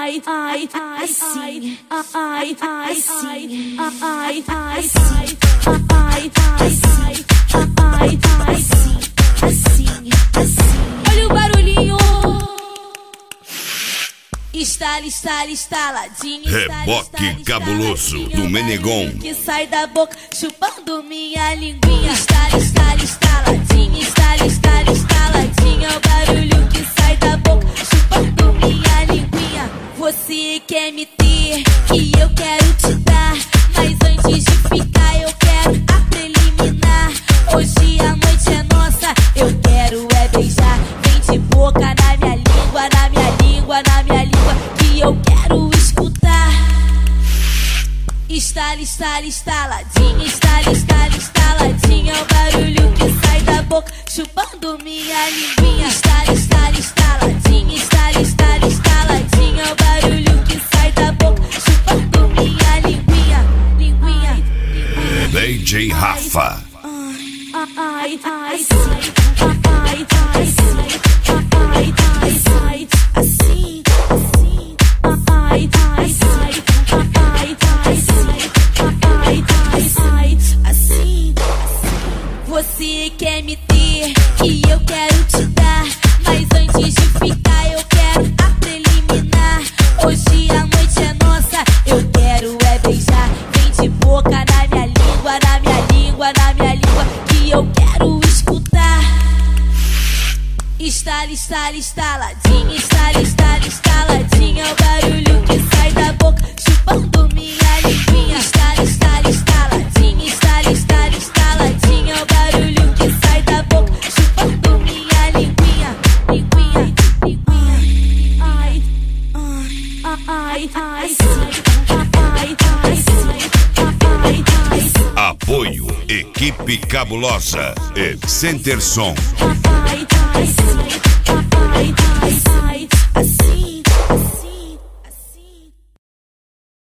Olha o barulhinho. Estaladinho. Reboque cabuloso do Menegon. Que sai da boca chupando minha linguinha. Estaladinho. Estaladinho. É o barulho que sai da boca chupando minha linguinha. Você quer me ter e eu quero te dar, mas antes de ficar eu quero a preliminar. Hoje a noite é nossa, eu quero é beijar. Vem de boca na minha língua, na minha língua, na minha língua, que eu quero escutar. Estaladinho. Estaladinho. É o barulho que sai da boca chupando minha linguinha. Estaladinho. Estaladinho. É o barulho que sai da boca chupando minha linguinha. DJ Rafa. Você quer me ter e eu quero te dar, mas antes de ficar eu quero a preliminar. Hoje a noite é nossa, eu quero é beijar. Vem de boca na minha língua, na minha língua, na minha língua, que eu quero escutar. Estaladinho. Estaladinho. É o barulho que sai da boca chupando minha linguinha. Estaladinho. Estaladinho. É o barulho que sai da boca chupando minha linguinha. Apoio Equipe Cabulosa e Centerson.